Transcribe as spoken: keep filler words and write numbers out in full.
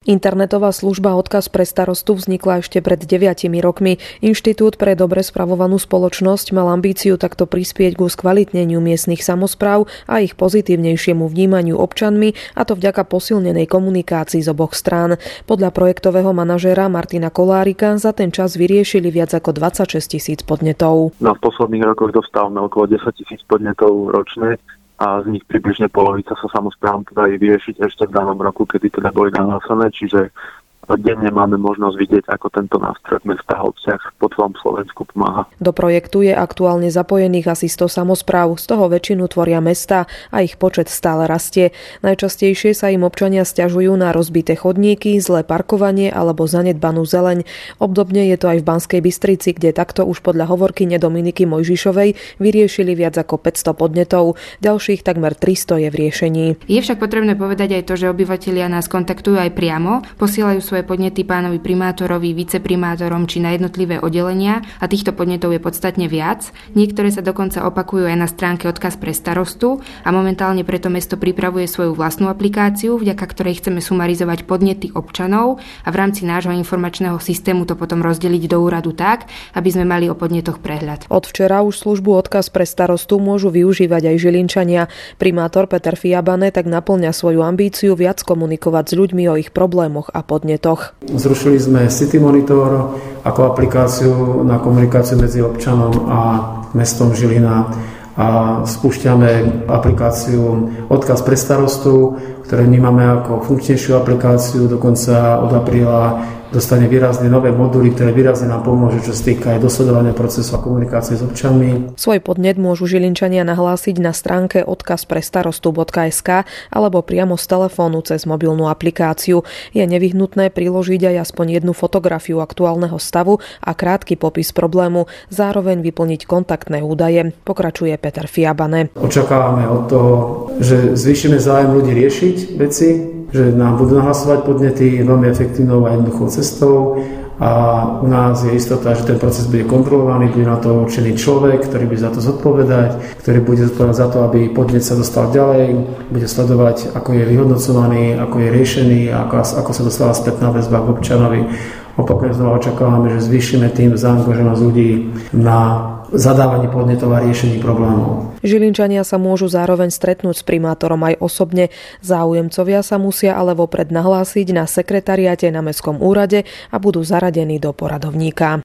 Internetová služba Odkaz pre starostu vznikla ešte pred deviatimi rokmi. Inštitút pre dobre spravovanú spoločnosť mal ambíciu takto prispieť ku skvalitneniu miestnych samospráv a ich pozitívnejšiemu vnímaniu občanmi, a to vďaka posilnenej komunikácii z oboch strán. Podľa projektového manažéra Martina Kolárika za ten čas vyriešili viac ako dvadsaťšesť tisíc podnetov. No, v posledných rokoch dostávame okolo desať tisíc podnetov ročne a z nich približne polovica sa samosprávam teda aj vyriešiť ešte v danom roku, kedy teda boli nahlásené, čiže denne máme možnosť vidieť, ako tento nástroj v mestách a obciach po celom Slovensku pomáha. Do projektu je aktuálne zapojených asi sto samospráv, z toho väčšinu tvoria mestá a ich počet stále rastie. Najčastejšie sa im občania sťažujú na rozbité chodníky, zlé parkovanie alebo zanedbanú zeleň. Obdobne je to aj v Banskej Bystrici, kde takto už podľa hovorkyne Dominiky Mojžišovej vyriešili viac ako päťsto podnetov. Ďalších takmer tristo je v riešení. Je však potrebné povedať aj to, že obyvatelia nás kontaktujú aj priamo, posielajú svoje podnety pánovi primátorovi, viceprimátorom či na jednotlivé oddelenia, a týchto podnetov je podstatne viac. Niektoré sa dokonca opakujú aj na stránke Odkaz pre starostu a momentálne preto mesto pripravuje svoju vlastnú aplikáciu, vďaka ktorej chceme sumarizovať podnety občanov a v rámci nášho informačného systému to potom rozdeliť do úradu tak, aby sme mali o podnetoch prehľad. Od včera už službu Odkaz pre starostu môžu využívať aj Žilinčania. Primátor Peter Fiabane tak naplňa svoju ambíciu viac komunikovať s ľuďmi o ich problémoch a podnetoch. Zrušili sme City Monitor ako aplikáciu na komunikáciu medzi občanom a mestom Žilina a spúšťame aplikáciu Odkaz pre starostu, ktoré vnímame ako funkčnejšiu aplikáciu. Dokonca od apríla dostane výrazne nové moduly, ktoré výrazne nám pomôžu, čo sa týka aj dosledovania procesu a komunikácie s občanmi. Svoj podnet môžu Žilinčania nahlásiť na stránke odkaz pre starostu bodka es ká alebo priamo z telefónu cez mobilnú aplikáciu. Je nevyhnutné priložiť aj aspoň jednu fotografiu aktuálneho stavu a krátky popis problému, zároveň vyplniť kontaktné údaje, pokračuje Peter Fiabane. Očakávame od toho, že zvýšime záujem ľudí riešiť veci, že nám budú nahlasovať podnety veľmi efektívnou a jednoduchou cestou a u nás je istota, že ten proces bude kontrolovaný, bude na to určený človek, ktorý bude za to zodpovedať, ktorý bude zodpovedať za to, aby podnet sa dostal ďalej, bude sledovať, ako je vyhodnocovaný, ako je riešený, ako, ako sa dostala spätná väzba k občanovi. Opakujem, znova očakávame, že zvýšime tým zaangažovanosť ľudí na zadávanie podnetov a riešení problémov. Žilinčania sa môžu zároveň stretnúť s primátorom aj osobne. Záujemcovia sa musia ale vopred nahlásiť na sekretariáte na Mestskom úrade a budú zaradení do poradovníka.